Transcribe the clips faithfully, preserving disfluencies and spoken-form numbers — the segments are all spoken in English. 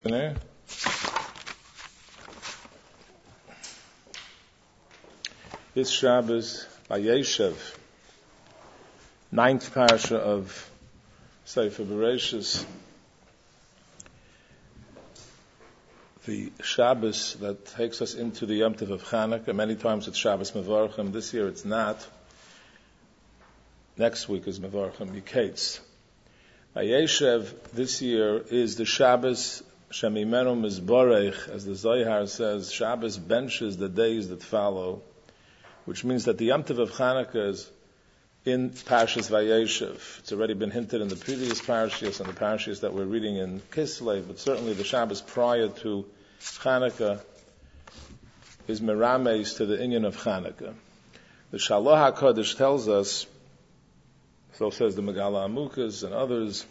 This Shabbos, Vayeshev, ninth parasha of Sefer Bereshis, the Shabbos that takes us into the Yom Tov of Chanukah. Many times it's Shabbos Mevorchim. This year it's not. Next week is Mevorchim Yikates. Vayeshev this year is the Shabbos Shemimenu Mizborech, as the Zohar says. Shabbos benches the days that follow, which means that the Yom Tov of Chanukah is in Parshas Vayeshev. It's already been hinted in the previous parashas and the parashas that we're reading in Kislev, but certainly the Shabbos prior to Chanukah is Merames to the Inyan of Chanukah. The Shaloh HaKodesh tells us, so says the Megala Amukas and others,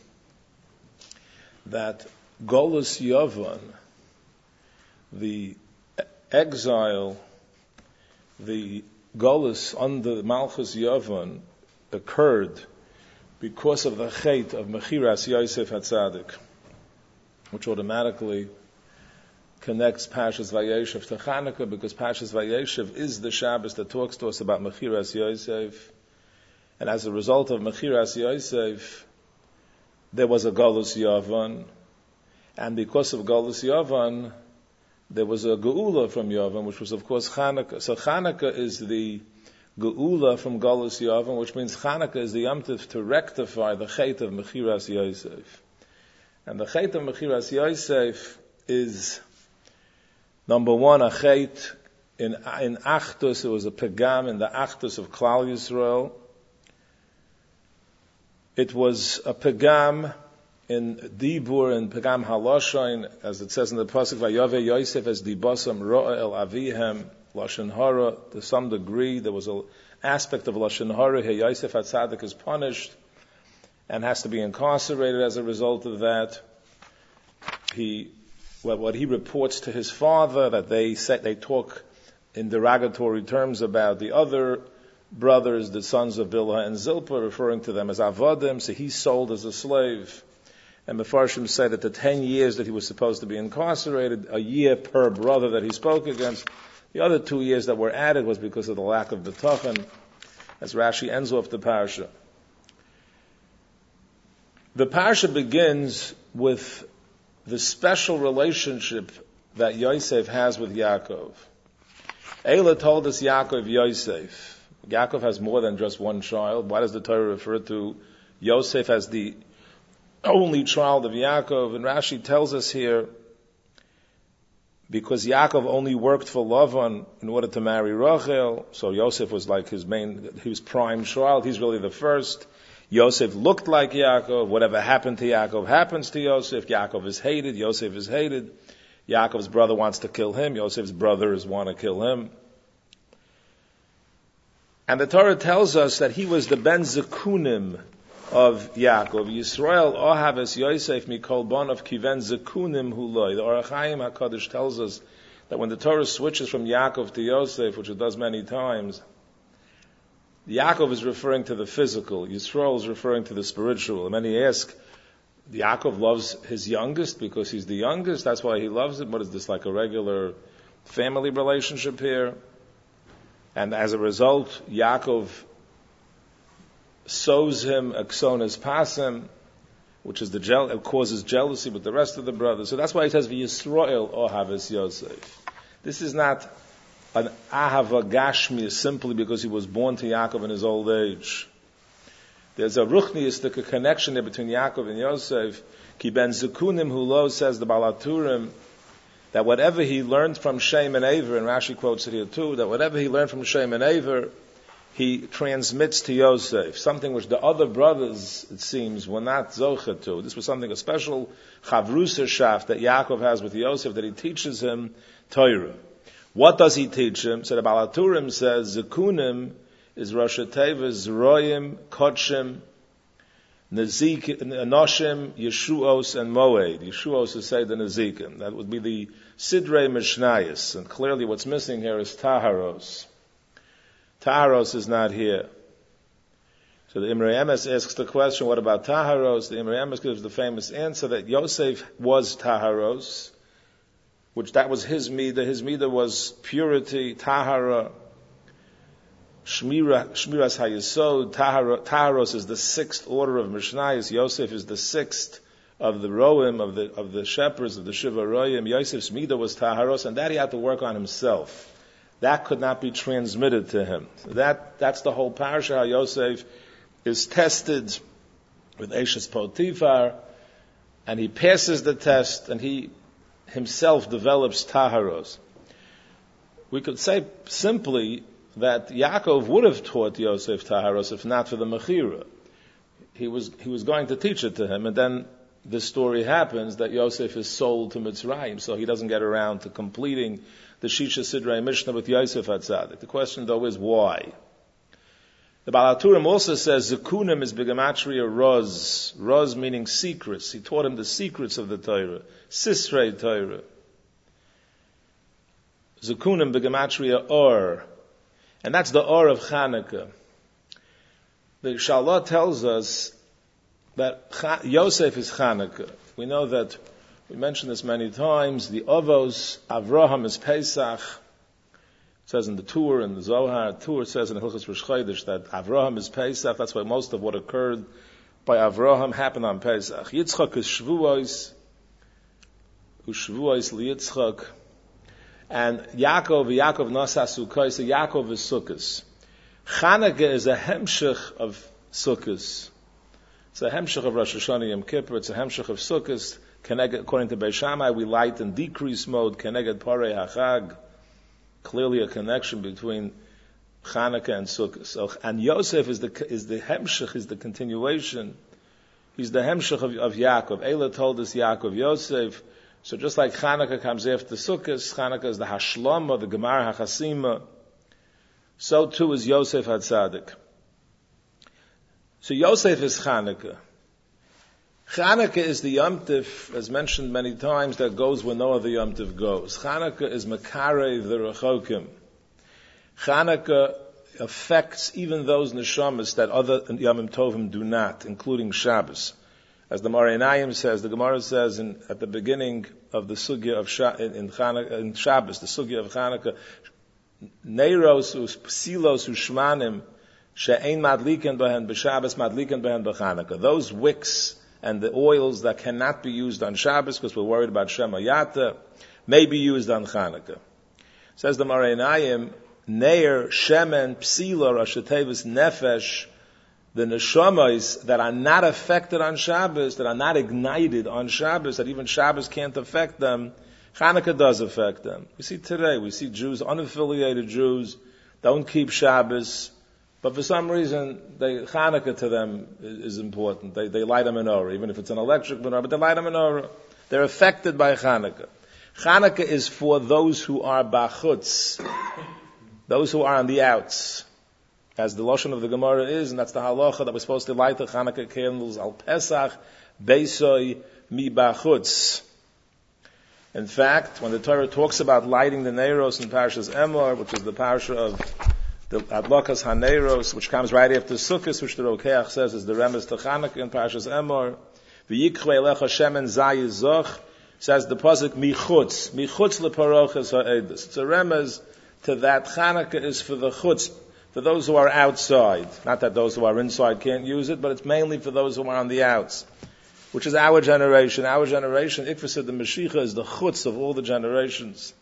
that Golus Yavon, the exile, the Golus under Malchus Yavon, occurred because of the chait of Mechiras Yosef HaTzadik, which automatically connects Parshas Vayeshev to Chanukah, because Parshas Vayeshev is the Shabbos that talks to us about Mechiras Yosef, and as a result of Mechiras Yosef, there was a Golus Yavon, and because of Golus Yavan, there was a Geula from Yavan, which was of course Chanukah. So Chanukah is the Geula from Golus Yavan, which means Chanukah is the Yom Tov to rectify the Chet of Mechiras Yosef. And the Chet of Mechiras Yosef is, number one, a Chet in, in Achdus. It was a Pegam in the Achdus of Klal Yisrael. It was a Pegam in Dibur and Pegam Haloshain, as it says in the Pasuk, Vayave Yosef as Dibasam Ro'a El Avihem, Lashon Hara. To some degree, there was an aspect of Lashon Hara. Here Yosef HaTzadik is punished and has to be incarcerated as a result of that. He, well, what he reports to his father, that they say, they talk in derogatory terms about the other brothers, the sons of Bilhah and Zilpah, referring to them as Avodim, so he's sold as a slave. And Mefarshim said that the ten years that he was supposed to be incarcerated, a year per brother that he spoke against, the other two years that were added was because of the lack of bitachon, as Rashi ends off the parasha. The parasha begins with the special relationship that Yosef has with Yaakov. Eila told us Yaakov Yosef. Yaakov has more than just one child. Why does the Torah refer to Yosef as the only child of Yaakov? And Rashi tells us here, because Yaakov only worked for Lavan in order to marry Rachel, so Yosef was like his main, his prime child. He's really the first. Yosef looked like Yaakov. Whatever happened to Yaakov happens to Yosef. Yaakov is hated. Yosef is hated. Yaakov's brother wants to kill him. Yosef's brothers want to kill him. And the Torah tells us that he was the Ben Zekunim of Yaakov. Yisrael Ohaves Yosef Mikol Bon of Kiven Zekunim Huloi. The Orach Chaim HaKadosh tells us that when the Torah switches from Yaakov to Yosef, which it does many times, Yaakov is referring to the physical, Yisrael is referring to the spiritual. And many ask, Yaakov loves his youngest because he's the youngest, that's why he loves him. What is this, like a regular family relationship here? And as a result, Yaakov sows him aksonas pasim, which is the gel- causes jealousy with the rest of the brothers. So that's why he says V'Yisrael Ohaves Yosef. This is not an ahava gashmi simply because he was born to Yaakov in his old age. There's a ruchniistic connection there between Yaakov and Yosef. Ki ben zekunim hulo, says the Balaturim, that whatever he learned from Shem and Aver, and Rashi quotes it here too, that whatever he learned from Shem and Aver, he transmits to Yosef, something which the other brothers, it seems, were not zocha to. This was something, a special chavrusa shaft that Yaakov has with Yosef, that he teaches him Torah. What does he teach him? So the Balaturim says, Zekunim is Rosh Tevas, Zroyim, Kotshim, Nezik, Anoshim, Yeshuos, and Moed. Yeshuos is say the Nezikim. That would be the Sidrei Mishnayos. And clearly what's missing here is Taharos. Taharos is not here. So the Imrei Emes asks the question, what about Taharos? The Imrei Emes gives the famous answer that Yosef was Taharos, which that was his midah. His midah was purity, Tahara, Shmira, Shmiras Hayesod. Taharos is the sixth order of Mishnayos. Yosef is the sixth of the Roim, of the of the shepherds, of the Shiva Roim. Yosef's midah was Taharos, and that he had to work on himself. That could not be transmitted to him. So that that's the whole parasha. How Yosef is tested with Eshes Potifar, and he passes the test, and he himself develops Taharos. We could say simply that Yaakov would have taught Yosef Taharos if not for the Mechira. He was he was going to teach it to him, and then this story happens that Yosef is sold to Mitzrayim, so he doesn't get around to completing the Shisha Sidrei Mishnah with Yosef HaTzadik. The question though is why? The Baal HaTurim also says Zekunim is Begematria Roz. Roz meaning secrets. He taught him the secrets of the Torah. Sisrei Torah. Zekunim Begematria Or. And that's the Or of Chanukah. The Shalah tells us that Yosef is Chanukah. We know that, we mentioned this many times, the Avos, Avraham is Pesach. It says in the Tur, in the Zohar, Tur says in the Hilchos Rosh Chodesh that Avraham is Pesach. That's why most of what occurred by Avraham happened on Pesach. Yitzchak is Shvuos, Ushvuos liYitzchak. And Yaakov, Yaakov Nasa Sukkos, so Yaakov is Sukkos. Chanukah is a hemshech of Sukkos. It's a hemshech of Rosh Hashanah Yom Kippur. It's a hemshech of Sukkos. According to Beis Shammai, we light in decrease mode. Keneged Parei HaChag. Clearly a connection between Chanukah and Sukkot. So, and Yosef is the is the hemshech, is the continuation. He's the hemshech of, of Yaakov. Eila told us Yaakov Yosef. So just like Chanukah comes after Sukkot, Chanukah is the Hashlama, the Gemara HaChasima. So too is Yosef HaTzadik. So Yosef is Chanukah. Chanukah is the Yom Tif, as mentioned many times, that goes where no other Yom Tif goes. Chanukah is Makarei the Rechokim. Chanukah affects even those neshamas that other Yom Tovim do not, including Shabbos. As the Morainayim says, the Gemara says in, at the beginning of the Sugya of Sha, in, in, Chanukah, in Shabbos, the Sugya of Chanukah, Neiros Psilos Ushmanim She'ein Madliken Behen B'Shabbos Madliken Behen B'Chanukah. Those wicks and the oils that cannot be used on Shabbos because we're worried about Shema Yata may be used on Chanukah. Says the Morainayim, Neir, Shemen, Psila, Rashatevis, Nefesh, the neshamas that are not affected on Shabbos, that are not ignited on Shabbos, that even Shabbos can't affect them, Chanukah does affect them. We see today, we see Jews, unaffiliated Jews, don't keep Shabbos, but for some reason, they, Chanukah to them is, is important. They, they light a menorah, even if it's an electric menorah, but they light a menorah. They're affected by Chanukah. Chanukah is for those who are bachutz, those who are on the outs. As the Lashon of the Gemara is, and that's the halacha that we're supposed to light the Chanukah candles al Pesach, beisoy mi bachutz. In fact, when the Torah talks about lighting the Neiros in Parashas Emor, which is the parasha of the Adlokas HaNeiros, which comes right after Sukkot, which the Rokeach says is the Remes to Chanukah in Parashas Emor, v'yikchve elecha shemen zayizoch, says the pasuk michutz, michutz leparoches ha'edus. It's a Remes to that Chanukah is for the chutz, for those who are outside. Not that those who are inside can't use it, but it's mainly for those who are on the outs, which is our generation. Our generation, Ikva said the Mashiach is the chutz of all the generations.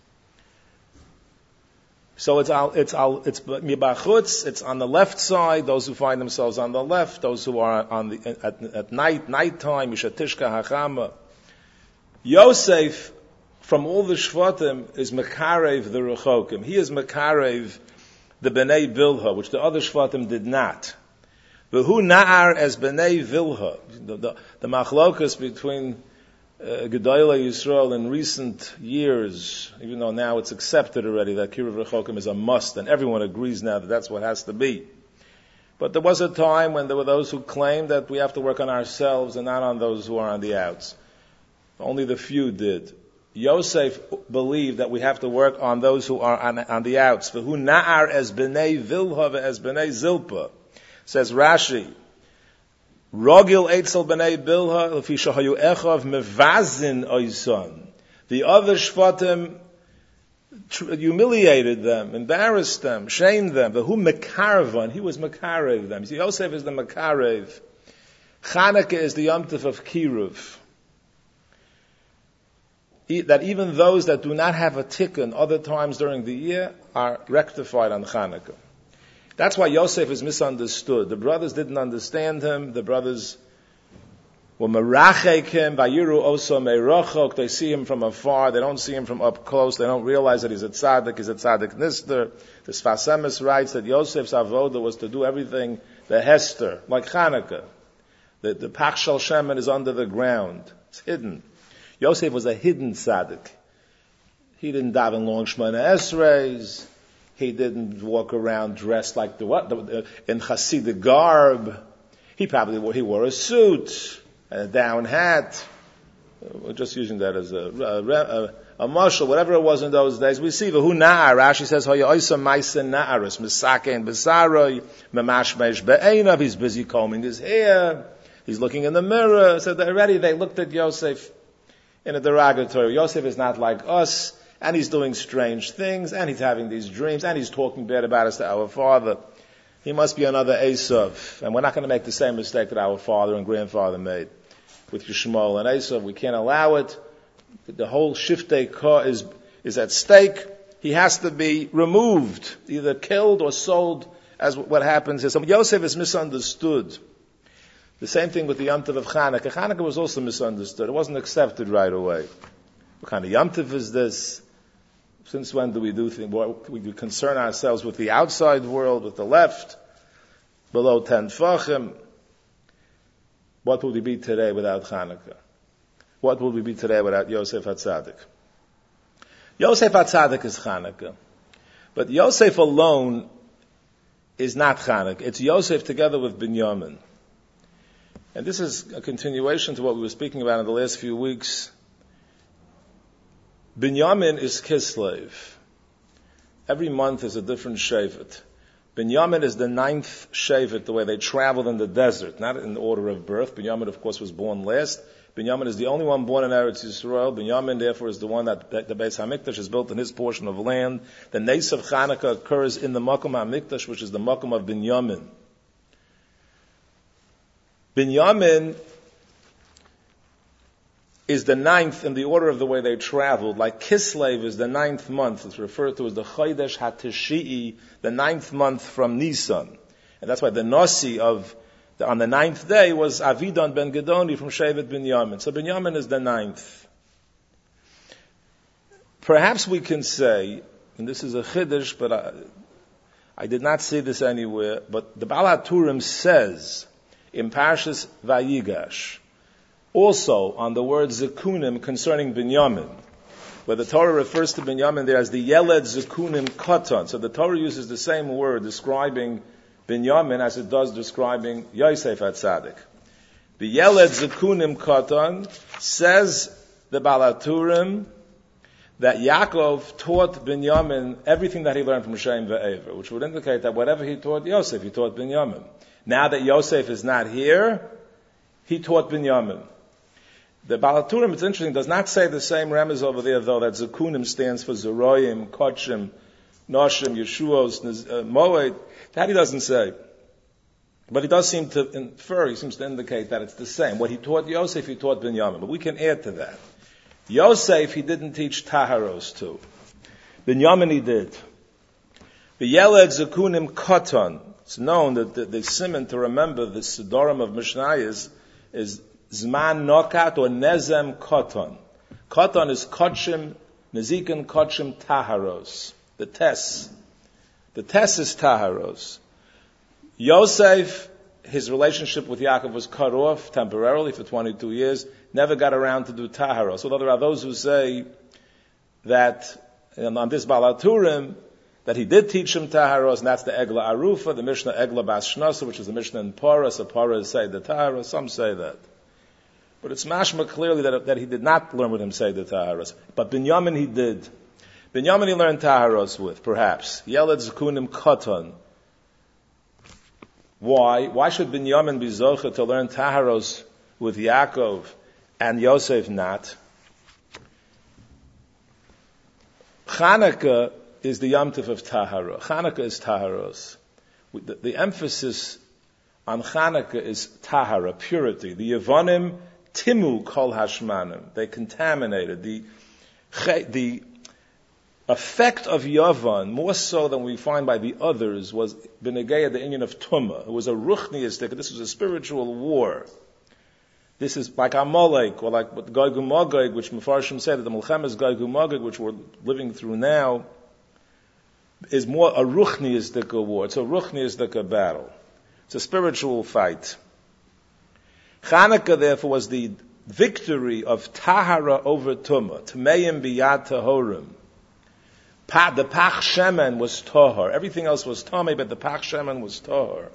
So it's al, it's al, it's mibachutz. It's on the left side. Those who find themselves on the left. Those who are on the at, at night, nighttime. Mishatishka hachama. Yosef, from all the shvatim, is makarev the rechokim. He is makarev the bnei Bilha, which the other shvatim did not. V'hu na'ar as bnei Bilha. The, the, the machlokas between Uh, Gedolei Yisrael in recent years, even though now it's accepted already that Kiruv Rechokim is a must, and everyone agrees now that that's what has to be. But there was a time when there were those who claimed that we have to work on ourselves and not on those who are on the outs. Only the few did. Yosef believed that we have to work on those who are on, on the outs. V'hu na'ar as b'nei Vilha as b'nei Zilpa. Says Rashi, Rogil Eitzel B'nai Bilha, L'fi Shahayu Echav Mevazin Oyson. The other Shvatim humiliated them, embarrassed them, shamed them. But who Mekarevan? He was Mekarev them. See, Yosef is the Mekarev. Chanukah is the Yom Tov of Kiruv. That even those that do not have a tikkun other times during the year are rectified on Chanukah. That's why Yosef is misunderstood. The brothers didn't understand him. The brothers were merachek him. Vayiru oso meirochok. They see him from afar. They don't see him from up close. They don't realize that he's a tzaddik. He's a tzaddik nister. The Sfas Emes writes that Yosef's avoda was to do everything the Hester, like Chanukah. The, the Pach Shel Shemen is under the ground. It's hidden. Yosef was a hidden tzaddik. He didn't daven long Shemona Esreis. He didn't walk around dressed like the what the, in Hasidic garb. He probably wore, he wore a suit, a down hat. We're just using that as a a, a, a marshal, whatever it was in those days. We see v'hu na'ar. Rashi says hoya oisa ma'isa na'aris misakein b'saroy memashmesh be'einav. He's busy combing his hair. He's looking in the mirror. So already they looked at Yosef in a derogatory. Yosef is not like us. And he's doing strange things, and he's having these dreams, and he's talking bad about us to our father. He must be another Esav. And we're not going to make the same mistake that our father and grandfather made with Yishmael and Esav. We can't allow it. The whole Shiftei Kah is, is at stake. He has to be removed, either killed or sold, as what happens here. So Yosef is misunderstood. The same thing with the Yom Tov of Chanukah. Chanukah was also misunderstood. It wasn't accepted right away. What kind of Yom Tov is this? Since when do we do things? We do concern ourselves with the outside world, with the left, below ten tfachim. What would we be today without Chanukah? What would we be today without Yosef HaTzadik? Yosef HaTzadik is Chanukah. But Yosef alone is not Chanukah. It's Yosef together with Binyamin. And this is a continuation to what we were speaking about in the last few weeks. Binyamin is Kislev. Every month is a different Shevet. Binyamin is the ninth Shevet, the way they traveled in the desert, not in the order of birth. Binyamin, of course, was born last. Binyamin is the only one born in Eretz Yisrael. Binyamin, therefore, is the one that, that the Beis HaMikdash is built in his portion of land. The Nes of Chanukah occurs in the Makom HaMikdash, which is the Makom of Binyamin. Binyamin is the ninth in the order of the way they traveled. Like Kislev is the ninth month. It's referred to as the Chodesh HaTishii, the ninth month from Nisan. And that's why the Nasi of, the, on the ninth day was Avidan ben Gedoni from Shevet Binyamin. So Binyamin is the ninth. Perhaps we can say, and this is a Chiddush, but I, I did not see this anywhere, but the Baal HaTurim says in Parshas Vayigash, also on the word Zekunim concerning Binyamin, where the Torah refers to Binyamin there as the Yeled Zekunim Katan. So the Torah uses the same word describing Binyamin as it does describing Yosef HaTzadik. The Yeled Zekunim Katan says the Baal HaTurim that Yaakov taught Binyamin everything that he learned from Shem Ve'ever, which would indicate that whatever he taught Yosef, he taught Binyamin. Now that Yosef is not here, he taught Binyamin. The Baal HaTurim, it's interesting, does not say the same remez over there, though, that Zekunim stands for Zeroyim, Kochim, Noshim, Yeshuos, uh, Moed. That he doesn't say. But he does seem to infer, he seems to indicate that it's the same. What he taught Yosef, he taught Binyamin. But we can add to that. Yosef, he didn't teach Taharos to. Binyamin, he did. The Yeled Zekunim Katan. It's known that the, the simon to remember the Sidorim of Mishnayos is Zman Nokat or Nezem Katan. Katan is Kochim, Nezikin Kochim Taharos. The Tes. The Tes is Taharos. Yosef, his relationship with Yaakov was cut off temporarily for twenty-two years, never got around to do Taharos. Although there are those who say that, and on this Baal HaTurim, that he did teach him Taharos, and that's the Egla Arufa, the Mishnah Egla Bas Shnasa, which is the Mishnah in Parah, so Parah say the Taharos, some say that. But it's mashma clearly that, that he did not learn with him say the Taharos. But Binyamin he did. Binyamin he learned Taharos with, perhaps. Yeled Zekunim Katan. Why? Why should Binyamin be zocha to learn Taharos with Yaakov and Yosef not? Chanukah is the Yom Tov of Tahara. Chanukah is Taharos. The, the emphasis on Chanukah is Tahara, purity. The Yevonim timu kol hashmanim. They contaminated. The, the effect of Yavan, more so than we find by the others, was Benegeya, the Indian of Tumah. It was a ruchniistic, this was a spiritual war. This is like Amalek, or like Gog and Magog, which Mefarshim said that the Melchemes Gog and Magog, which we're living through now, is more a ruchniistic war. It's a ruchniistic battle. It's a spiritual fight. Chanukah, therefore, was the victory of Tahara over Tumah. Tmeim biyad tahorim. Pa, the Pach Shemen was Tahar. Everything else was Tameh, but the Pach Shemen was Tahar.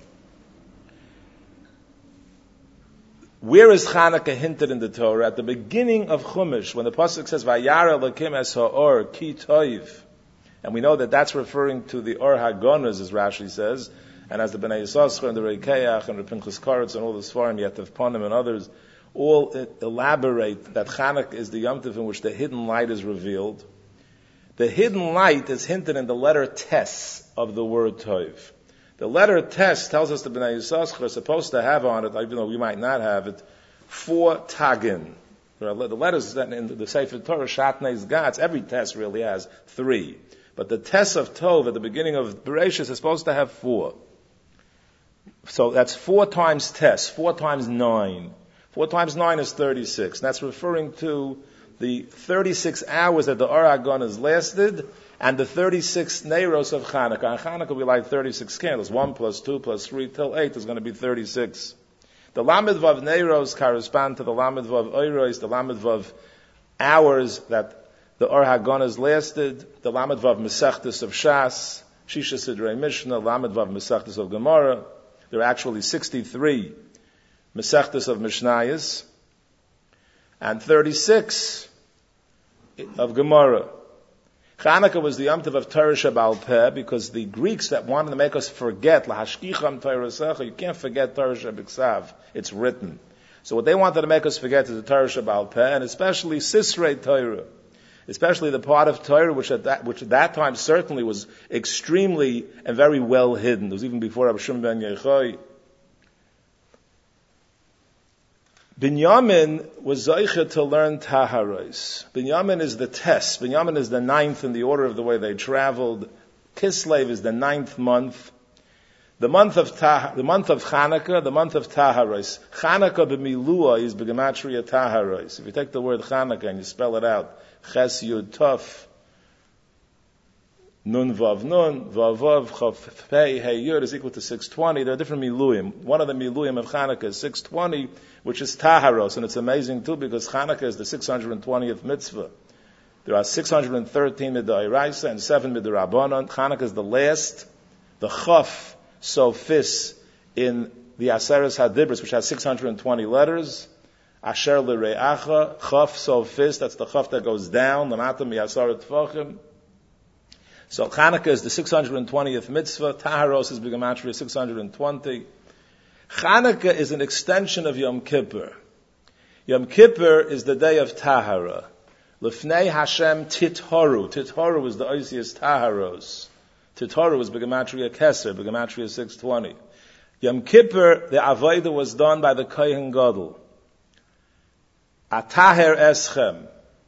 Where is Chanukah hinted in the Torah? At the beginning of Chumash, when the pasuk says, "Vayara Elokim es ha'or ki toiv," and we know that that's referring to the Or HaGonas, as Rashi says, and as the Bnei Yissaschar and the Reikeach and the Pinchas Karetz and all the Sfarim, Yetav Panim and others, all elaborate that Chanukah is the Yom Tov in which the hidden light is revealed. The hidden light is hinted in the letter Tes of the word Toiv. The letter Tes tells us the Bnei Yissaschar are supposed to have on it, even though we might not have it, four tagin. The letters that in the Sefer Torah, Shatnei's Gats, every Tes really has three. But the Tes of Tov at the beginning of Bereshis is supposed to have four. So that's four times Tes, four times nine. Four times nine is thirty-six. And that's referring to the thirty-six hours that the Or HaGonas lasted, and the thirty-six Neiros of Chanukah. And Chanukah will be like thirty-six candles. One plus two plus three till eight is going to be thirty-six. The Lamed Vav Neiros correspond to the Lamed Vav Oiros, the Lamed Vav hours that the Or HaGonas lasted, the Lamed Vav Mesechtes of Shas, Shisha Sidrei Mishnah, Lamed Vav Mesechtes of Gemara. There are actually sixty-three Mesechtes of Mishnayos, and thirty-six of Gemara. Chanukah was the Yom Tov of Torah Sheba'al Peh, because the Greeks that wanted to make us forget, Lahashkicham Torah, you can't forget Torah Shebiksav. It's written. So what they wanted to make us forget is the Torah Sheba'al Peh, and especially Sisrei Torah, especially the part of Torah which at that, which at that time certainly was extremely and very well hidden. It was even before Rabbi Shimon ben Yochai. Binyamin was Zaycha to learn Taharos. Binyamin is the test. Binyamin is the ninth in the order of the way they traveled. Kislev is the ninth month. The month of Tah, the month of Chanukah, the month of Taharos. Chanukah b'milua is b'gematria Taharos. If you take the word Chanukah and you spell it out, Ches Yud Tov, Nun Vav Nun, Vav Vav, Chav Pei Hey Yud is equal to six twenty. There are different miluyim. One of the miluyim of Chanukah is six twenty, which is Taharos, and it's amazing too because Chanukah is the six hundred twentieth mitzvah. There are six hundred thirteen midoraisa and seven midorabanan. Chanukah is the last, the Chaf Sofis in the Aseres Hadibros, which has six hundred twenty letters. Asher L'Re'acha, Chaf Sofis, that's the Chaf that goes down, L'matam Yasar Tfachim. So Chanukah is the six hundred twentieth mitzvah. Taharos is B'gematria six hundred twenty. Chanukah is an extension of Yom Kippur. Yom Kippur is the day of Tahara. Lefnei Hashem Tithoru. Tithoru is the Oisius Taharos. Tithoru is B'gematria Keser, B'gematria six hundred twenty. Yom Kippur, the Avodah was done by the Kohen Gadol. Ataher Eschem.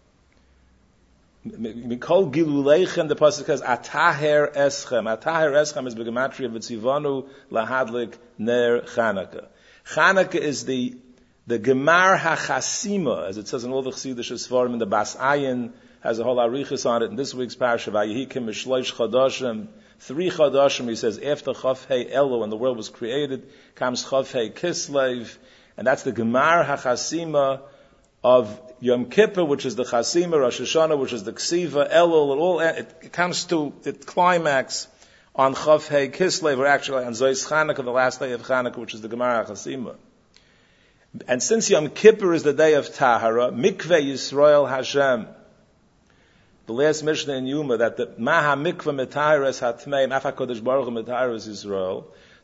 Mikol Giluleichem, the pasuk says, Ataher Eschem. Ataher Eschem is B'gematria V'tzivanu Lahadlik Ner Chanukah. Chanukah is the the Gemar HaChasima, as it says in all the Chassidish Sfarim, in the Bas Ayin has a whole arichas on it. In this week's parasha, Vayihikim Mishloish Chadashim, three Chadashim, he says, after Chav Hei Elo, when the world was created, comes Chav Hei Kislev, and that's the Gemar HaChasima of Yom Kippur, which is the Chasima, Rosh Hashanah, which is the Ksiva, Elul, it all, it, it comes to, it climax on Chav Hei Kislev, or actually on Zois Chanukah, the last day of Chanukah, which is the Gemara HaChasima. And since Yom Kippur is the day of Tahara, Mikveh Yisrael Hashem, the last Mishnah in Yuma, that the Maha Mikveh Metahares Hatmeim, Afa Kodesh Baruch Metahares Yisrael.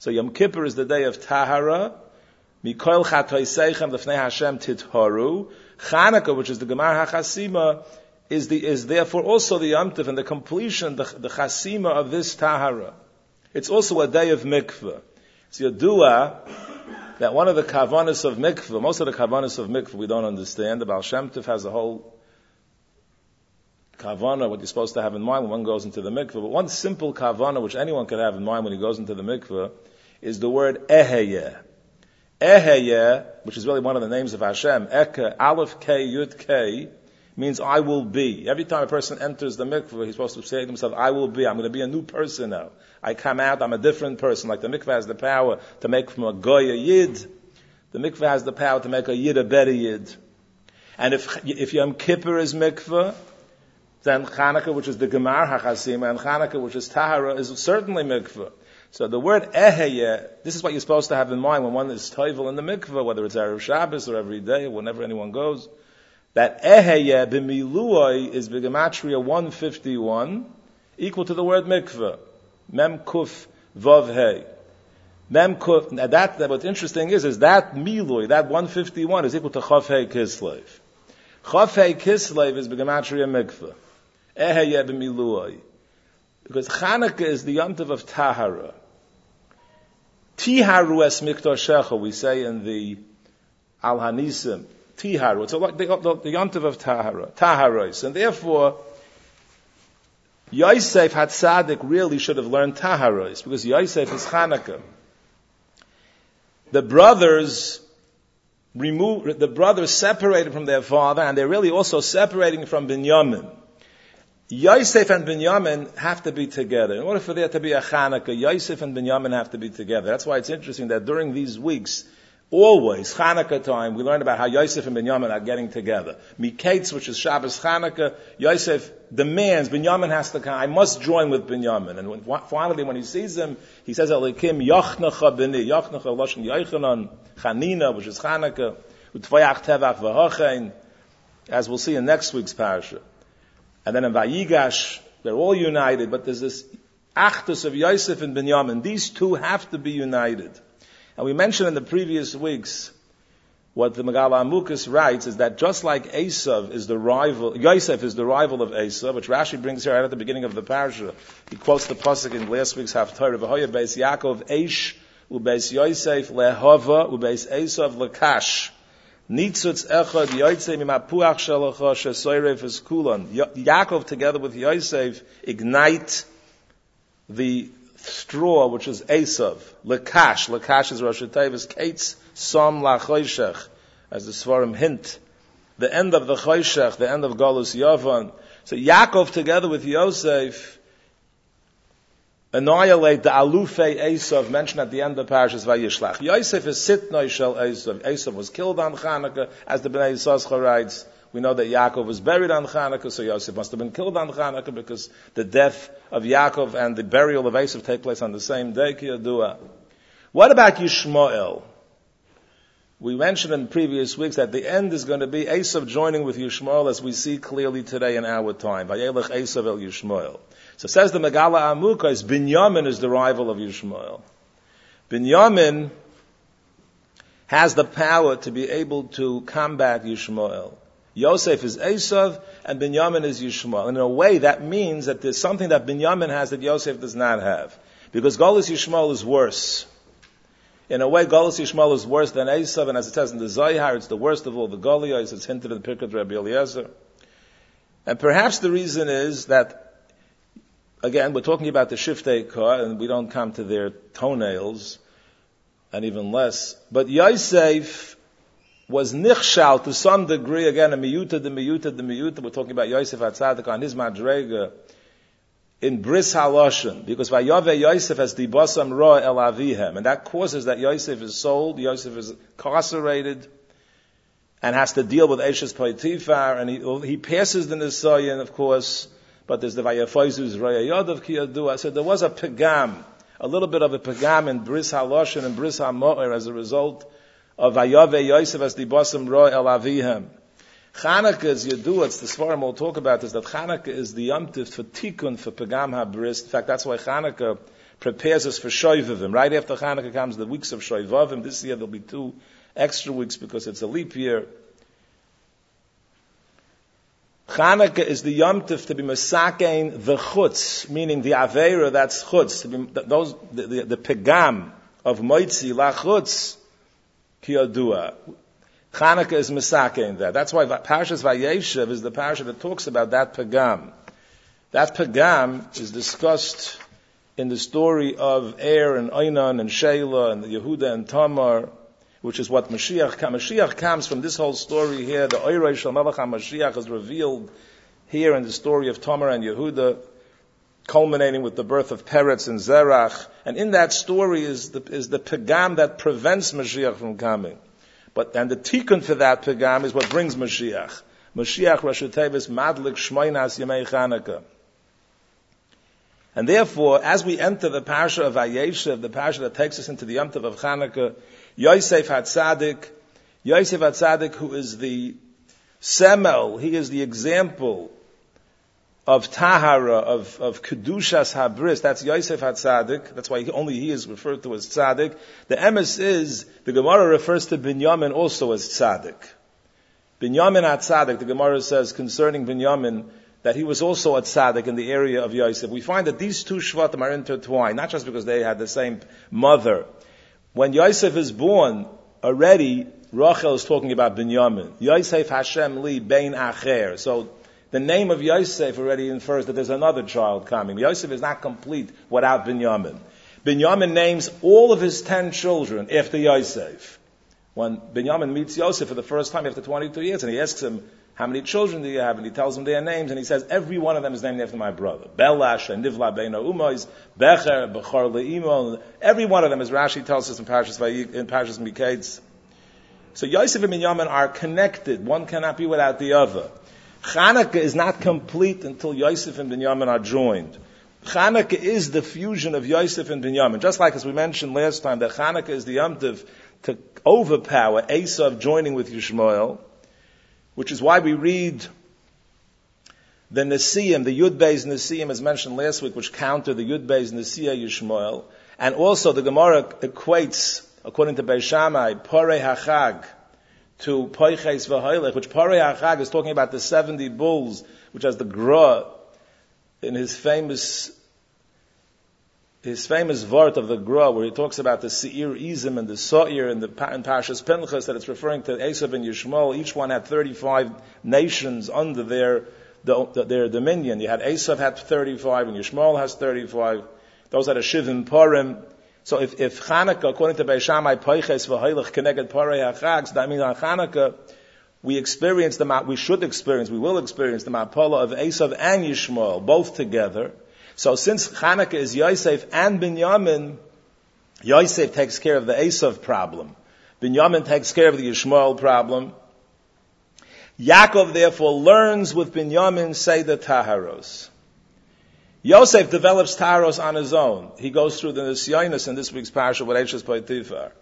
So Yom Kippur is the day of Tahara. Mikoil chatoiseichem lefnei Hashem titharu. Chanukah, which is the Gemar HaChasima, is the is therefore also the Yom Tov and the completion, the, the Chasima of this Tahara. It's also a day of mikveh. It's Yadua that one of the kavanas of mikveh, most of the kavanas of mikveh we don't understand. The Baal Shem Tov has a whole kavana, what you're supposed to have in mind when one goes into the mikveh. But one simple kavana which anyone can have in mind when he goes into the mikveh is the word eheyeh. Eheyeh, which is really one of the names of Hashem, Eke, Aleph K, Yud K, means I will be. Every time a person enters the mikveh, he's supposed to say to himself, I will be. I'm going to be a new person now. I come out, I'm a different person. Like the mikveh has the power to make from a goy a yid. The mikveh has the power to make a yid a better yid. And if if Yom Kippur is mikveh, then Chanukah, which is the Gemar HaChasima, and Chanukah, which is Tahara, is certainly mikveh. So the word eheyeh, this is what you're supposed to have in mind when one is toivel in the mikveh, whether it's Erev Shabbos or every day, or whenever anyone goes. That eheyeh b'miluoi is b'gematria one fifty-one, equal to the word mikveh. Mem kuf vav hey. Mem kuf, now that, that, what's interesting is, is that milui, that one fifty-one is equal to chaf hey kislev. Chaf hey kislev is b'gematria mikveh. Eheyeh b'miluoi. Because Chanukah is the Yom Tov of Tahara. Tiharu es miktoshecha, we say in the Al Hanisim. Tiharu, it's a, the, the, the Yom Tov of Tahara. Taharos. And therefore, Yosef HaTzadik really should have learned Taharos, because Yosef is Chanukah. The brothers removed, the brothers separated from their father, and they're really also separating from Binyamin. Yosef and Binyamin have to be together. In order for there to be a Chanukah, Yosef and Binyamin have to be together. That's why it's interesting that during these weeks, always, Chanukah time, we learn about how Yosef and Binyamin are getting together. Miketz, which is Shabbos Chanukah, Yosef demands, Binyamin has to come, I must join with Binyamin. And when, finally, when he sees him, he says, Elikim Yochnecha B'ni, Yochnecha Lashon Yochanan, Chanina, which is Chanukah, Utvayach Tevach V'hochein, as we'll see in next week's parasha. And then in Vayigash, they're all united, but there's this achdus of Yosef and Binyamin. These two have to be united. And we mentioned in the previous weeks, what the Megala Amukas writes is that just like Esav is the rival, Yosef is the rival of Esav, which Rashi brings here right at the beginning of the parasha. He quotes the pasuk in last week's Haftarah, V'hoya beis Yaakov Eish, ubeis Yosef lehova, ubeis Esav lekash. Nitzutz echad yoytzei mimapuach shalacha shesoyref es kulon. Yaakov together with Yosef ignite the straw, which is Esav. Lekash. Lekash is Rosh Hashanah. Kates som lachoyshech. As the Svarim hint. The end of the choyshech, the end of Golus Yavan. So Yaakov together with Yosef annihilate the alufei Esav mentioned at the end of Parashas Vayishlach. Yosef is sitnoi shel Esav. Esav was killed on Chanukah, as the Bnei Yissaschar writes. We know that Yaakov was buried on Chanukah, so Yosef must have been killed on Chanukah because the death of Yaakov and the burial of Esav take place on the same day. Kiyadua. What about Yishmael? We mentioned in previous weeks that the end is going to be Esav joining with Yishmael, as we see clearly today in our time. Vayelech Esav el Yishmael. So says the Megala Amukas, Binyamin is the rival of Yishmael. Binyamin has the power to be able to combat Yishmael. Yosef is Esav, and Binyamin is Yishmael. And in a way, that means that there's something that Binyamin has that Yosef does not have. Because Golus Yishmael is worse. In a way, Golus Yishmael is worse than Esav, and as it says in the Zohar, it's the worst of all the Golios. It's hinted in the Pirkei Rabbi Eliezer. And perhaps the reason is that, again, we're talking about the Shiftei Kah, and we don't come to their toenails, and even less. But Yosef was nichshal to some degree, again, a miyuta, the miyuta, the miyuta. We're talking about Yosef HaTzadik on his madrega in bris haloshen, because Vayave Yosef has dibasam ra el avihem, and that causes that Yosef is sold, Yosef is incarcerated, and has to deal with Eshes Poitifar, and he, he passes the Nisayan, of course, but there's the Vayafoizu's Raya Yodav Kiyadua. So there was a pegam, a little bit of a pegam in bris haloshen and bris hamoer as a result of Vayave Yosef as dibasam ra el avihem. Chanukah is Yadua, it's the Svarim will talk about this, that Chanukah is the Yom Tov for Tikkun, for Pegam HaBris. In fact, that's why Chanukah prepares us for Shoivavim. Right after Chanukah comes the weeks of Shoivavim. This year there'll be two extra weeks because it's a leap year. Chanukah is the Yom Tov to be Mesakein the Chutz, meaning the Aveira, that's Chutz, to be, those, the, the, the Pegam of Moitzi, La Chutz, Ki Yodua. Chanukah is Mesakein that. That's why Parshas Vayeshev is the parsha that talks about that Pegam. That Pegam is discussed in the story of Er and Oinan and Sheila and Yehuda and Tamar, which is what Mashiach comes. Mashiach comes from this whole story here. The Oirei Shel Melech HaMashiach is revealed here in the story of Tamar and Yehuda, culminating with the birth of Peretz and Zerach. And in that story is the, is the Pegam that prevents Mashiach from coming. But, and the tikkun for that Pegam is what brings Mashiach. Mashiach Rashi Tevis Madlik Shmoinas Yemei Chanukah. And therefore, as we enter the parsha of Vayeshev, the parsha that takes us into the Yom Tov of Chanukah, Yosef HaTzadik, Yosef HaTzadik, who is the semel, he is the example of Tahara, of, of Kedushas Habris, that's Yosef HaTzadik, that's why he, only he is referred to as Tzadik. The emes is, the Gemara refers to Binyamin also as Tzadik. Binyamin HaTzadik, the Gemara says concerning Binyamin, that he was also a tzaddik in the area of Yosef. We find that these two shvatim are intertwined, not just because they had the same mother. When Yosef is born, already Rachel is talking about Binyamin. Yosef Hashem li bein acher. So the name of Yosef already infers that there's another child coming. Yosef is not complete without Binyamin. Binyamin names all of his ten children after Yosef. When Binyamin meets Yosef for the first time after twenty-two years, and he asks him, how many children do you have? And he tells them their names, and he says, every one of them is named after my brother. Belash, and Nivla Beino Umois, Becher, Bechor Le'imo. Every one of them, as Rashi tells us in Parshas Vayik, in Parshas Miketz. So Yosef and Binyamin are connected. One cannot be without the other. Chanukah is not complete until Yosef and Binyamin are joined. Chanukah is the fusion of Yosef and Binyamin. Just like as we mentioned last time, that Chanukah is the Yom Tov to overpower Esav joining with Yishmael, which is why we read the Nesiim, the Yud Beis Nesiim, as mentioned last week, which counter the Yud Beis Nesiah Yishmael. And also the Gemara equates, according to Beis Shammai, Porei HaChag to Poiches V'Hoilech, which Porei HaChag is talking about the seventy bulls, which has the Gra in his famous his famous vart of the Gra, where he talks about the Seir Izim and the Sa'ir and the in Parshas Pinchas, that it's referring to Esav and Yishmael. Each one had thirty-five nations under their the, their dominion. You had Esav had thirty-five and Yishmael has thirty-five. Those are the Shivim Parim. So if, if Chanukah, according to Beis Shammai, Poiches V'Hoilech connected Porei HaChag, so that means on Chanukah we experience the we should experience, we will experience the Mapala of Esav and Yishmael both together. So since Chanukah is Yosef and Binyamin, Yosef takes care of the Esav problem. Binyamin takes care of the Yishmael problem. Yaakov therefore learns with Binyamin Seder Taharos. Yosef develops Taharos on his own. He goes through the Nisyonos in this week's Parsha with Eishes Potifar.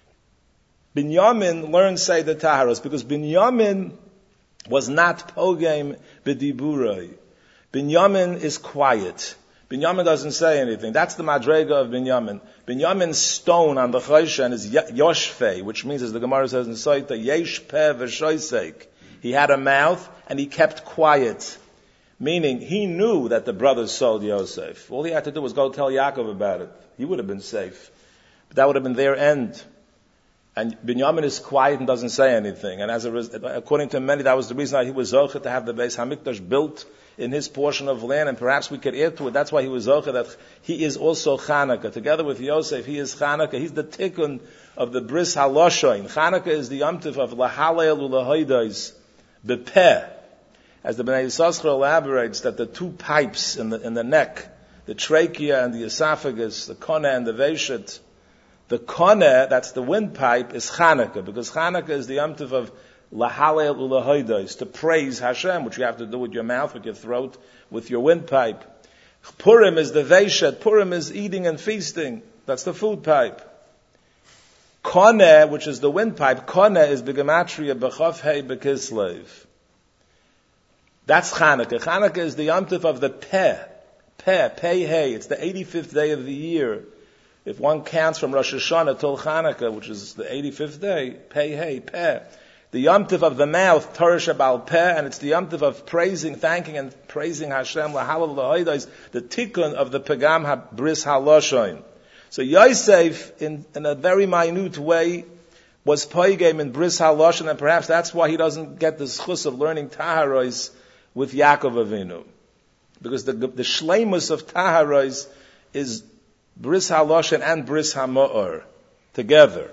Binyamin learns Seder Taharos because Binyamin was not Pogem B'diburei. Binyamin is quiet. Binyamin doesn't say anything. That's the madrega of Binyamin. Binyamin's stone on the Choshen is Yoshfei, which means, as the Gemara says in Soita, Yesh Peh V'Shoisek. He had a mouth and he kept quiet. Meaning, he knew that the brothers sold Yosef. All he had to do was go tell Yaakov about it. He would have been safe. But that would have been their end. And Binyamin is quiet and doesn't say anything. And as a, according to many, that was the reason why he was zocher to have the Beis Hamikdash built in his portion of land. And perhaps we could add to it. That's why he was zocher, that he is also Chanukah. Together with Yosef, he is Chanukah. He's the tikkun of the Bris Haloshoin. Chanukah is the Yom Tov of Lahalel Ulahoidais Bepeh. As the Bnei Yissaschar elaborates, that the two pipes in the in the neck, the trachea and the esophagus, the koneh and the veshet, the koneh, that's the windpipe, is Chanukah, because Chanukah is the Yom Tov of Lahalel Ulahoidais, to praise Hashem, which you have to do with your mouth, with your throat, with your windpipe. Purim is the veshet. Purim is eating and feasting. That's the food pipe. Koneh, which is the windpipe, koneh is the gematria b'chof hei b'kislev. That's Chanukah. Chanukah is the Yom Tov of the Peh. Peh, Pei Hey, it's the eighty-fifth day of the year. If one counts from Rosh Hashanah till Chanukah, which is the eighty-fifth day, Pei Hey, Peh. The Yom Tov of the mouth, Torah Shabal Peh, and it's the Yom Tov of praising, thanking and praising Hashem, Lahalal Lahoidais, the Tikkun of the Pegam HaBris HaLoshoin. So Yosef, in, in a very minute way, was Poigem in Bris HaLoshoin, and perhaps that's why he doesn't get the schus of learning Taharos with Yaakov Avinu. Because the, the shleimus of Taharos is Bris HaLoshoin and Bris HaMo'or together.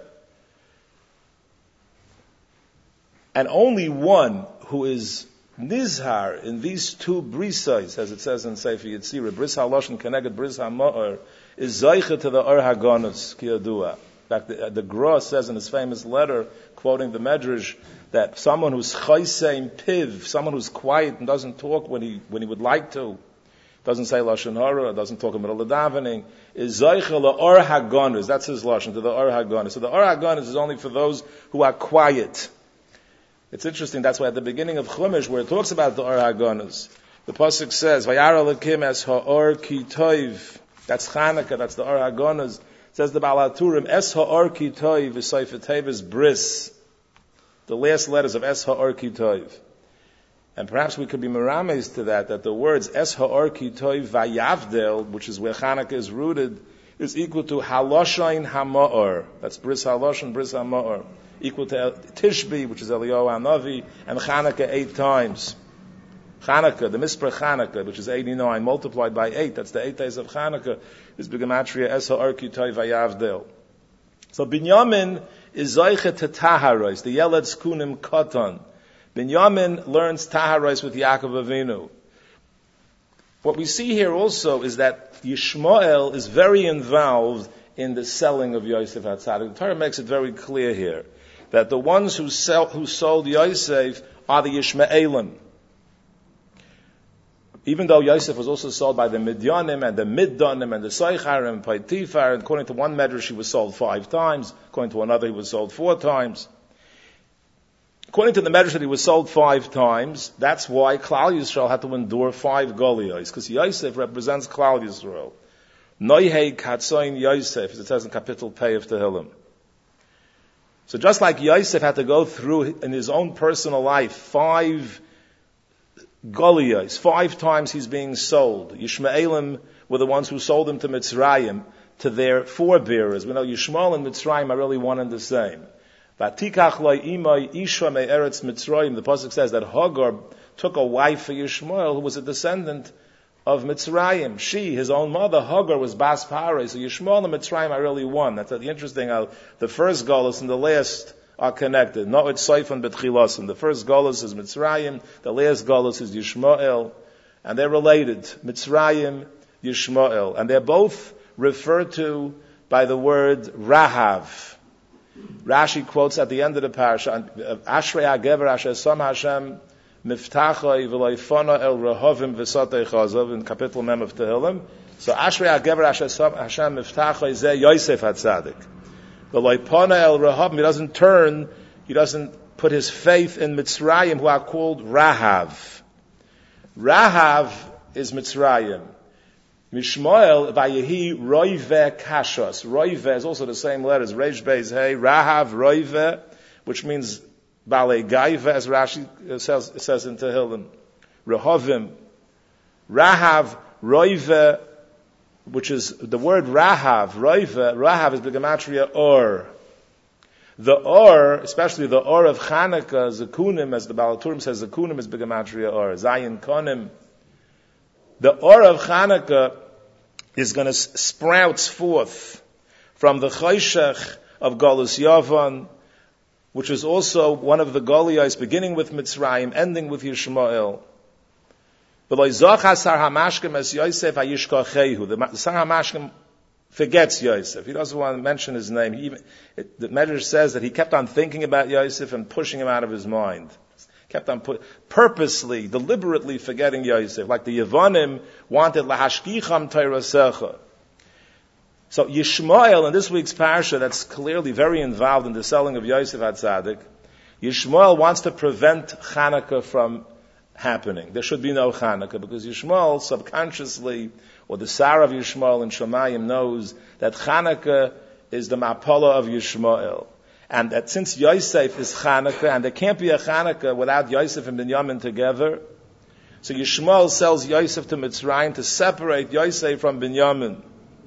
And only one who is nizhar in these two brisais, as it says in Sefer Yetzirah, Bris HaLoshoin connected Bris HaMo'or, is Zaycha to the Or HaGanus, Kiyadua. In fact, the, the Gra says in his famous letter, quoting the Medrash, that someone who's chaysein piv, someone who's quiet and doesn't talk when he when he would like to, doesn't say Lashon Hara, doesn't talk in the middle of davening, is Zaycha la Or HaGanus. That's his Lashon, to the Or HaGanus. So the Or HaGanus is only for those who are quiet. It's interesting, that's why at the beginning of Chumash, where it talks about the Or HaGanus, the Pasuk says, Vayara Lekim es ha'or ki toiv. That's Chanukah, that's the Or HaGanus. Says the Baal HaTurim, Es ha'or ki toiv, v'soifet tev is bris. The last letters of Es ha'or ki toiv. And perhaps we could be merames to that, that the words Es ha'or ki toiv vayavdel, which is where Chanukah is rooted, is equal to Haloshain HaMa'or. That's bris Haloshain, bris HaMa'or. Equal to Tishbi, which is Eliyahu HaNavi, and Chanukah eight times. Chanukah, the Mispra Chanukah, which is eighty-nine, multiplied by eight, that's the eight days of Chanukah, is B'gematria Es ha'or ki toiv vayavdel. So Binyamin is Zaycha to Taharos, the Yeled Skunim Katan. Binyamin learns Taharos with Yaakov Avinu. What we see here also is that Yishmael is very involved in the selling of Yosef HaTzadik. The Torah makes it very clear here that the ones who, sell, who sold Yosef are the Yishmaelim. Even though Yosef was also sold by the Midyanim and the Middanim and the Soicharim and Paitifar, and according to one medrash he was sold five times, according to another he was sold four times. According to the medrash that he was sold five times, that's why Klal Yisrael had to endure five Goliyos, because Yosef represents Klal Yisrael. Noihei Katzoin Yosef, as it says in Kapitel Pei of Tehillim. So just like Yosef had to go through in his own personal life five Goliyos, five times he's being sold. Yishmaelim were the ones who sold him to Mitzrayim, to their forebearers. We know Yishmael and Mitzrayim are really one and the same. Vatikach lo imay isha me'eretz Mitzrayim. The pasuk says that Hagar took a wife for Yishmael, who was a descendant of Mitzrayim. She, his own mother, Hagar, was Bas Parei. So Yishmael and Mitzrayim are really one. That's the interesting how the first Golus and the last are connected. Not with Seifan Betchilasim. The first Golus is Mitzrayim, the last Golus is Yishmael, and they're related. Mitzrayim, Yishmael. And they're both referred to by the word Rahav. Rashi quotes at the end of the parasha, Ashrei HaGever Asher Som Hashem Miftachoi V'loifona El Rehovim V'sotei Chazov, in Kapitel Mem of Tehillim. So Ashrei HaGever Asher Som Hashem Miftachoi Zeh Yosef HaTzadik. V'loifona El Rehovim, he doesn't turn, he doesn't put his faith in Mitzrayim, who are called Rahav. Rahav is Mitzrayim. Mishmael Vayehi Roive Kashos. Roive is also the same letters. Reish Beis Hey Rahav Roive, which means Balei Gaiva, as Rashi says, says in Tehillim. Rehovim. Rahav Roive, which is the word Rahav. Roive. Rahav is the gematria Or. The Or, especially the Or of Chanukah, Zekunim, as the Baal HaTurim says, Zekunim is Begematria Or. Zayin Konim. The Or of Chanukah is going to sprouts forth from the Choshech of Golus Yavan, which is also one of the Goliyos, beginning with Mitzrayim, ending with Yishmael. The Sar HaMashkim forgets Yosef. He doesn't want to mention his name. He even, it, the Medrash says that he kept on thinking about Yosef and pushing him out of his mind. Kept on put, purposely, deliberately forgetting Yosef, like the Yevonim wanted lahashkicham Torah. So Yishmael in this week's parasha, that's clearly very involved in the selling of Yosef HaTzadik. Yishmael wants to prevent Chanukah from happening. There should be no Chanukah, because Yishmael subconsciously, or the Sar of Yishmael in Shemayim knows that Chanukah is the Mapala of Yishmael. And that since Yosef is Chanukah, and there can't be a Chanukah without Yosef and Binyamin together, so Yishmael sells Yosef to Mitzrayim to separate Yosef from Binyamin.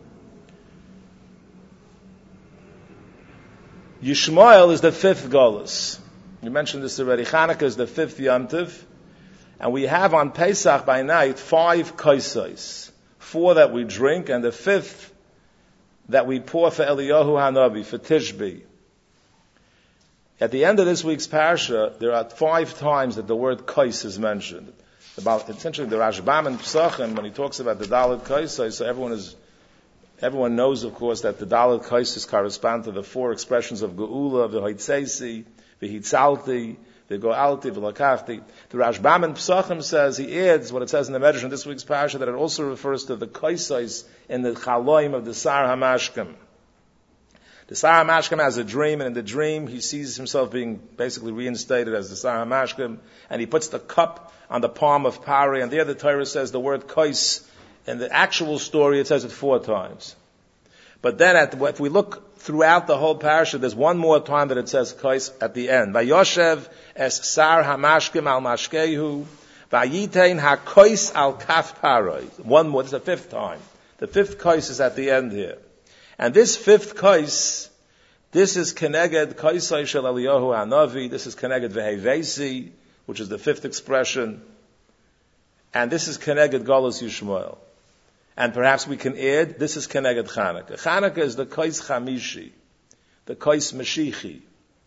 Yishmael is the fifth Golus. You mentioned this already. Chanukah is the fifth Yom Tov. And we have on Pesach by night five kaisais. Four that we drink, and the fifth that we pour for Eliyahu Hanavi, for Tishbi. At the end of this week's parsha, there are five times that the word kais is mentioned. About essentially the Rashbam and Pesachim, when he talks about the Dalet kaisais, so everyone is everyone knows, of course, that the Dalet kaisais correspond to the four expressions of Geula, V'hoitzeisi, V'hitzalti, the Go'alti, V'lakachti. The Rashbam and Pesachim says, he adds what it says in the Medrash in this week's parasha, that it also refers to the kaisais in the Chaloim of the Sar HaMashkim. The Sar HaMashkim has a dream, and in the dream he sees himself being basically reinstated as the Sar HaMashkim, and he puts the cup on the palm of Pari, and there the Torah says the word kais. In the actual story it says it four times. But then at the, if we look throughout the whole parasha, there's one more time that it says kais at the end. Vayoshev es Sar HaMashkim al mashkehu, vayitein ha-kais al kaf paroi. One more, this is the fifth time. The fifth kais is at the end here. And this fifth kais, this is Keneged Kaisai Shel Eliyahu Hanavi, this is Keneged Vehevesi, which is the fifth expression. And this is Keneged Galus Yishmael. And perhaps we can add, this is Keneged Chanukah. Chanukah is the Kais Chamishi, the Kais Mashichi.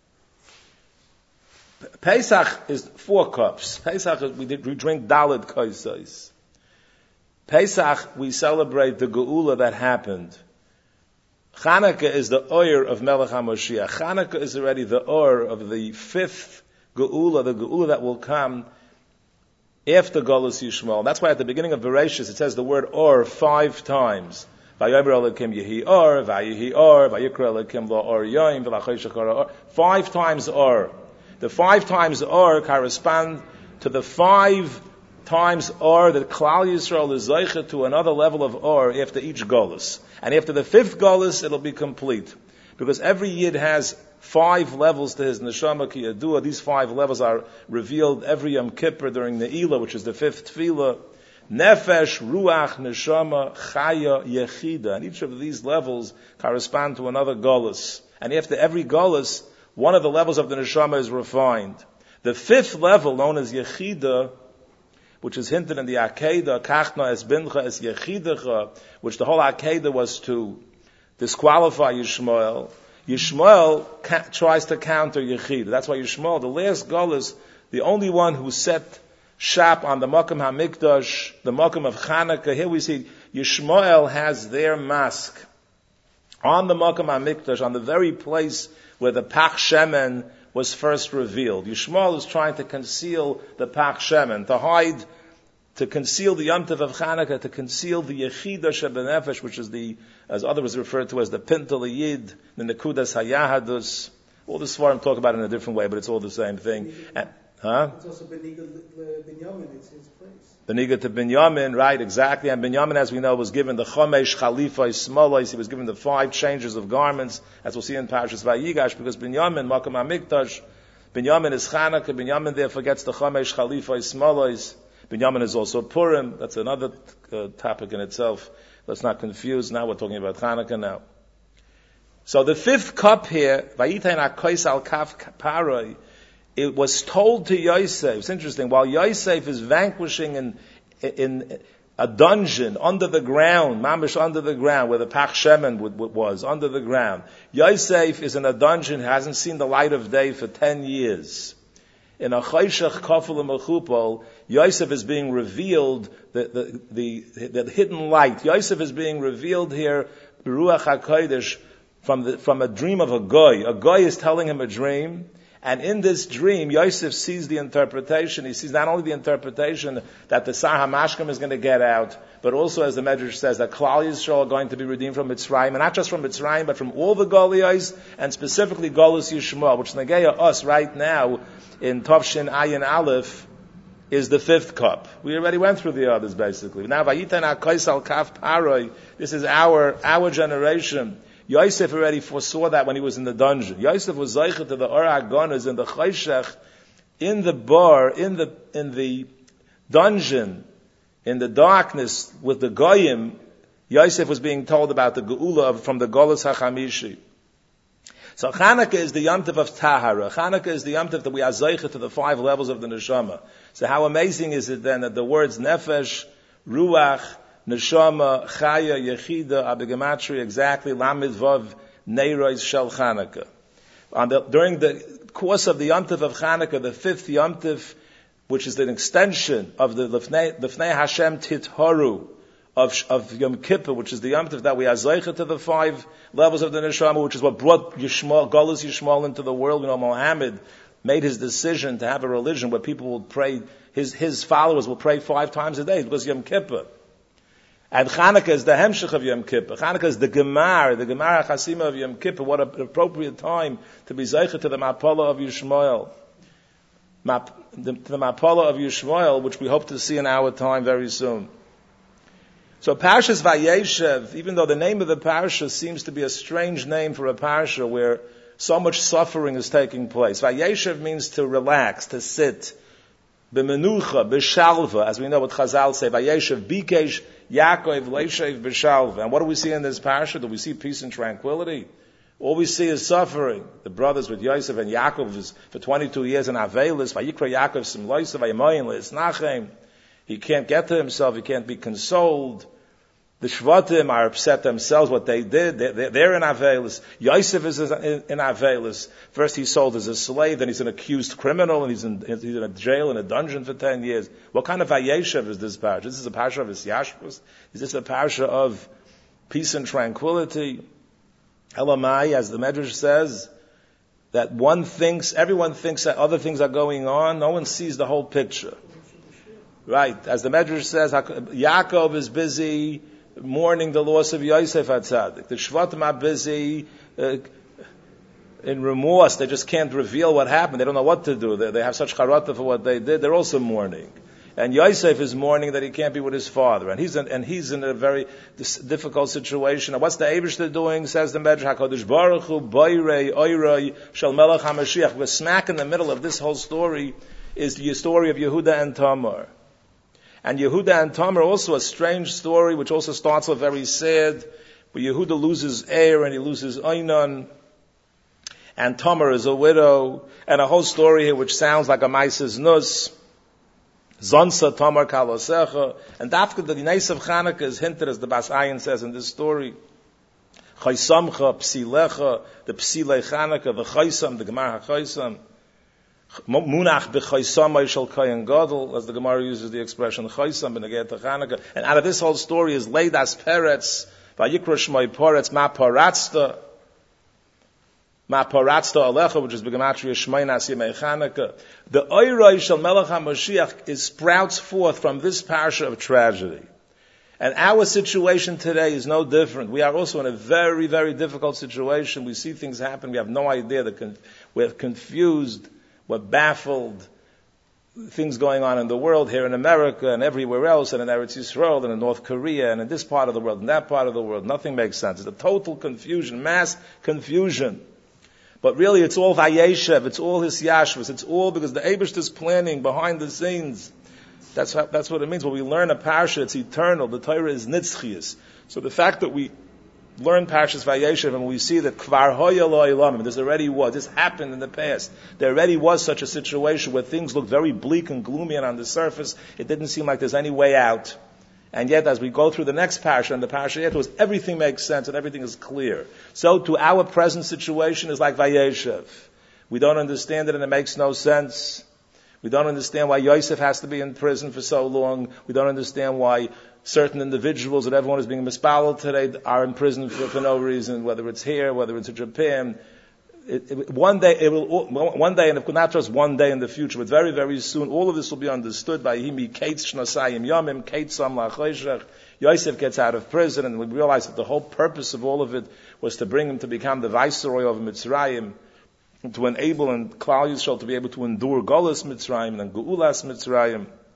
Pesach is four cups. Pesach, is, we, did, we drink Dalet Kaisais. Pesach, we celebrate the Geula that happened. Chanukah is the oyer of Melech HaMoshiach. Chanukah is already the oyer of the fifth Geula, the Geula that will come after Golus Yishmael. That's why at the beginning of Bereshis it says the word or five times. Vayomer Elokim Yehi Or, Vayehi Or, Vayikra Elokim Lo Or Yoim, V'lachoshecha Or. Five times or. The five times or correspond to the five times or that Klal Yisrael is zeicha to another level of or after each Golus. And after the fifth Golus, it'll be complete. Because every Yid has five levels to his Neshama Ki Yadua. These five levels are revealed every Yom Kippur during Ne'ilah, which is the fifth Tefillah. Nefesh, Ruach, Neshama, Chaya, Yechida. And each of these levels correspond to another Golus. And after every Golus, one of the levels of the Neshama is refined. The fifth level, known as Yechida, which is hinted in the Akedah, Kachna es Bincha es Yechidecha, which the whole Akedah was to disqualify Yishmael. Yishmael ca- tries to counter Yechidah. That's why Yishmael, the last Golus, the only one who set shop on the Makam HaMikdash, the Makam of Chanukah. Here we see Yishmael has their mask on the Makam HaMikdash, on the very place where the Pach Shemen was first revealed. Yishmael is trying to conceal the Pach Shemen, to hide, to conceal the Yom Tov of Chanukah, to conceal the Yechida Shebenefesh, which is the, as others refer to as the Pintel Yid, the Nekudas Hayahadus. All the Svarim talk about it in a different way, but it's all the same thing. And, huh? It's also Beniga Binyamin, it's his place. Beniga to Binyamin, right, exactly. And Binyamin, as we know, was given the Chomesh Chalifa Smolos. He was given the five changes of garments, as we'll see in Parashas Vayigash, because Binyamin, Makam HaMikdash, Binyamin is Chanukah, Binyamin therefore gets the Chomesh Chalifa Smolos. Binyamin is also Purim. That's another uh, topic in itself. Let's not confuse. Now we're talking about Chanukah now. So the fifth cup here, Vayitain HaKois Al Kaf Paroi, it was told to Yosef. It's interesting. While Yosef is vanquishing in, in a dungeon under the ground, mamish under the ground, where the Pach Shemen was, under the ground, Yosef is in a dungeon, hasn't seen the light of day for ten years. In a Chayshach Kafel Mechupol, Yosef is being revealed, the, the, the, the hidden light. Yosef is being revealed here, Ruach HaKodesh, from the, from a dream of a goy. A goy is telling him a dream, and in this dream, Yosef sees the interpretation. He sees not only the interpretation that the Sar HaMashkim is going to get out, but also, as the Medrash says, that Klal Yisrael are going to be redeemed from Mitzrayim, and not just from Mitzrayim, but from all the Goliyos, and specifically Golus Yishmael, which Negeya us right now in Tovshin Ayin Aleph is the fifth cup. We already went through the others, basically. Now, Vayitan HaKois al Kaf Paroi, this is our, our generation. Yosef already foresaw that when he was in the dungeon. Yosef was Zeicha to the Or HaGonas in the Choshech, in the bar, in the, in the dungeon, in the darkness with the Goyim. Yosef was being told about the Geula of, from the Golus HaChamishi. So Chanukah is the Yom Tov of Tahara. Chanukah is the Yom Tov that we are Zeicha to the five levels of the Neshama. So how amazing is it then that the words Nefesh, Ruach, Neshama, Chaya, Yechida, Abigamatri, exactly, Lamid Vav, Neirois, Shel Chanukah. On the, during the course of the Yom Tov of Chanukah, the fifth Yom Tov, which is an extension of the Lefnei, Lefnei Hashem Tithoru, Of, of Yom Kippur, which is the Yom Tov that we are Zeicha to the five levels of the Neshama, which is what brought Yishmael, Golus Yishmael into the world. You know, Muhammad made his decision to have a religion where people will pray, his, his followers will pray five times a day. It was Yom Kippur. And Chanukah is the Hemshech of Yom Kippur. Chanukah is the Gemar, the Gemar HaChasima of Yom Kippur. What an appropriate time to be Zeicha to the Mapala of Yishmael. Map, the, to the Mapala of Yishmael, which we hope to see in our time very soon. So Parshas Vayeshev, even though the name of the parsha seems to be a strange name for a parsha where so much suffering is taking place. Vayeshev means to relax, to sit. B'menucha, b'shalva, as we know what Chazal say. Vayeshev, bikesh, Yaakov, leishev, b'shalva. And what do we see in this parsha? Do we see peace and tranquility? All we see is suffering. The brothers with Yosef and Yaakov is for twenty-two years in Avelis. Vayikra Yaakov sim loisa, vayemoyin le'isnachem. He can't get to himself. He can't be consoled. The Shvatim are upset themselves what they did. They're, they're in Avelis. Yosef is in, in Avelis. First he's sold as a slave, then he's an accused criminal, and he's in, he's in a jail, in a dungeon for ten years. What kind of Vayeshev is this parsha? This is a parsha of Isyashkus? Is this a parsha of peace and tranquility? Elamai, as the Medrash says, that one thinks, everyone thinks that other things are going on. No one sees the whole picture. Right. As the Medrash says, Yaakov is busy mourning the loss of Yosef HaTzadik. The Shvatim are busy uh, in remorse. They just can't reveal what happened. They don't know what to do. They, they have such charata for what they did. They're also mourning. And Yosef is mourning that he can't be with his father. And he's in, and he's in a very difficult situation. And what's the Eibishter doing? Says the Medrash, HaKadosh Baruch Hu, Boirei, Oirei, Shel Melech HaMashiach. We're smack in the middle of this whole story is the story of Yehuda and Tamar. And Yehuda and Tamar, also a strange story, which also starts off very sad, where Yehuda loses heir and he loses Einon, and Tamar is a widow, and a whole story here which sounds like a Maises Nus, Zonsa Tamar Kalosecha, and Dafka, the Nes of Chanukah is hinted, as the Bas Ayin says in this story, Chaysamcha, Psilecha, the Psilei Chanukah, the Chaysam, the Gemar HaChaysam, Munach b'chaysam shel kayin gadol, as the Gemara uses the expression chaysam b'negei Chanukah. And out of this whole story is Leidas Peretz, vayikra shmoi Peretz, ma paratzta, ma paratzta alecha, which is b'gematria shmoi nasi yemei Chanukah. The oiroi shel Melech HaMashiach is sprouts forth from this parsha of tragedy. And our situation today is no different. We are also in a very, very difficult situation. We see things happen. We have no idea. That we're confused. We're baffled. Things going on in the world, here in America and everywhere else, and in Eretz Yisrael and in North Korea and in this part of the world and that part of the world. Nothing makes sense. It's a total confusion, mass confusion. But really it's all Vayeshev, it's all his Yashvus, it's all because the Eibush is planning behind the scenes. That's how, that's what it means. When we learn a parsha, it's eternal. The Torah is nitzchias. So the fact that we learn Parshas Vayeshev and we see that Kvar Hoya Lo Ilamim, this already was, this happened in the past. There already was such a situation where things looked very bleak and gloomy, and on the surface it didn't seem like there's any way out. And yet as we go through the next parsha and the parsha afterwards, everything makes sense and everything is clear. So to our present situation is like Vayeshev. We don't understand it and it makes no sense. We don't understand why Yosef has to be in prison for so long. We don't understand why certain individuals that everyone is being mispaled today are in prison for, for no reason, whether it's here, whether it's in Japan. It, it, one day, it will, one day, and not just one day in the future, but very, very soon, all of this will be understood by Himi Kates Shnosayim Yomim, Kates Sam Lachoshech. Yosef gets out of prison, and we realize that the whole purpose of all of it was to bring him to become the viceroy of Mitzrayim, to enable and Klal Yisrael to be able to endure Golus Mitzrayim and Geulas Mitzrayim.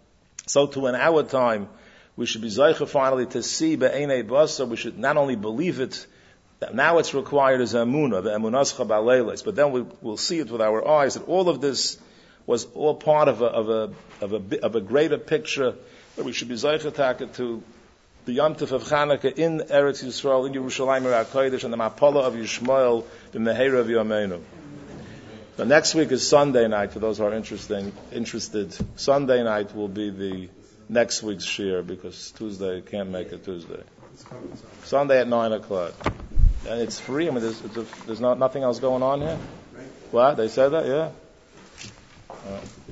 So too in our time, we should be zeicha finally to see be'enei basar. We should not only believe it, that now it's required as emunah, the emunascha ba'leilis, but then we will see it with our eyes that all of this was all part of a of a of a of a greater picture that we should be zeicha taka to the Yom Tov of Chanukah in Eretz Yisrael, in Yerushalayim HaKodesh, and the Mapala of Yishmael, the Meheira of Yomeinu. The next week is Sunday night, for those who are interesting, interested. Sunday night will be the next week's shir, because Tuesday can't make it Tuesday. Sunday at nine o'clock. And it's free. I mean, there's, it's a, there's not, nothing else going on here. What? They said that? Yeah? Uh,